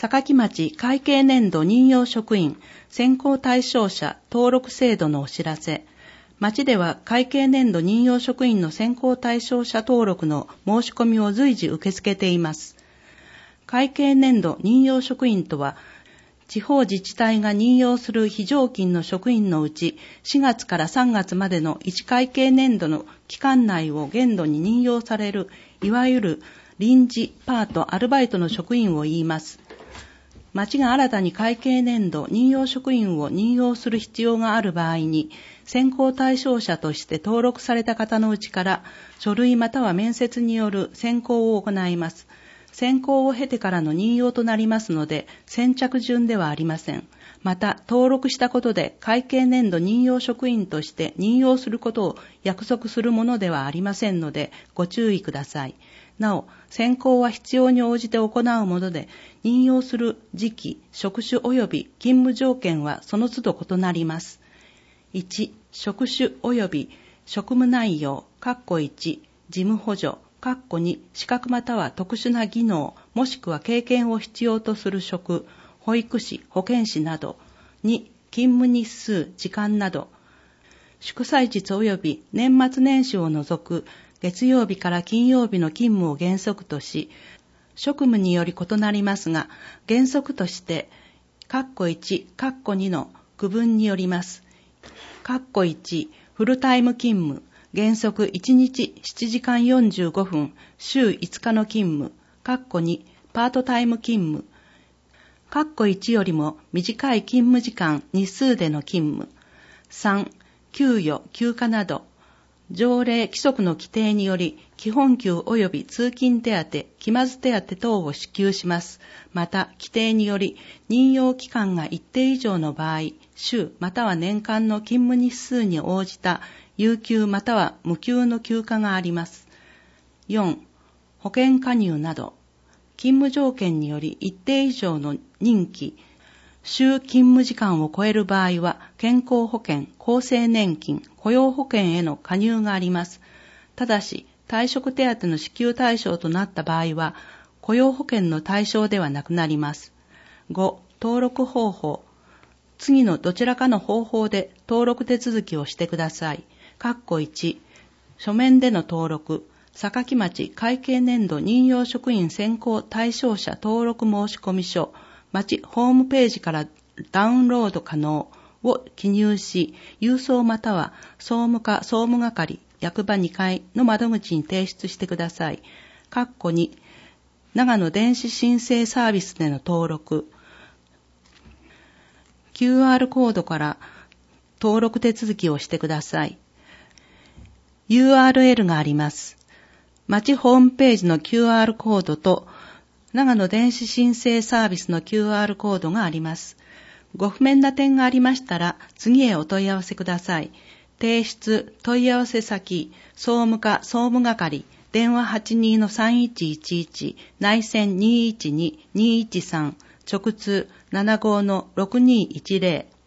榊町会計年度任用職員選考対象者登録制度のお知らせ。町では会計年度任用職員の選考対象者登録の申し込みを随時受け付けています。会計年度任用職員とは、地方自治体が任用する非常勤の職員のうち4月から3月までの1会計年度の期間内を限度に任用される、いわゆる臨時、パート、アルバイトの職員を言います。町が新たに会計年度任用職員を任用する必要がある場合に、選考対象者として登録された方のうちから書類または面接による選考を行います。選考を経てからの任用となりますので、先着順ではありません。また、登録したことで会計年度任用職員として任用することを約束するものではありませんので、ご注意ください。なお、選考は必要に応じて行うもので、任用する時期、職種及び勤務条件はその都度異なります。1、職種及び職務内容、1、事務補助、2、資格または特殊な技能、もしくは経験を必要とする職、保育士、保健師など。2、勤務日数、時間など。祝祭日及び年末年始を除く月曜日から金曜日の勤務を原則とし、職務により異なりますが、原則として、1、2の区分によります。1、フルタイム勤務。原則1日7時間45分、週5日の勤務、2、パートタイム勤務、1よりも短い勤務時間日数での勤務、3、給与、休暇など、条例、規則の規定により、基本給及び通勤手当、期末手当等を支給します。また、規定により、任用期間が一定以上の場合、週または年間の勤務日数に応じた有給または無給の休暇があります。4、保険加入など、勤務条件により一定以上の任期、週勤務時間を超える場合は、健康保険、厚生年金、雇用保険への加入があります。ただし、退職手当の支給対象となった場合は、雇用保険の対象ではなくなります。5、登録方法。次のどちらかの方法で登録手続きをしてください。1、書面での登録、榊町会計年度任用職員選考対象者登録申込書、町ホームページからダウンロード可能を記入し、郵送または総務課総務係、役場2階の窓口に提出してください。2、長野電子申請サービスでの登録、QR コードから登録手続きをしてください。URL があります。町ホームページの QR コードと長野電子申請サービスの QR コードがあります。ご不明な点がありましたら次へお問い合わせください。提出、問い合わせ先、総務課総務係、電話 82-3111、内線 212-213、直通 75-6210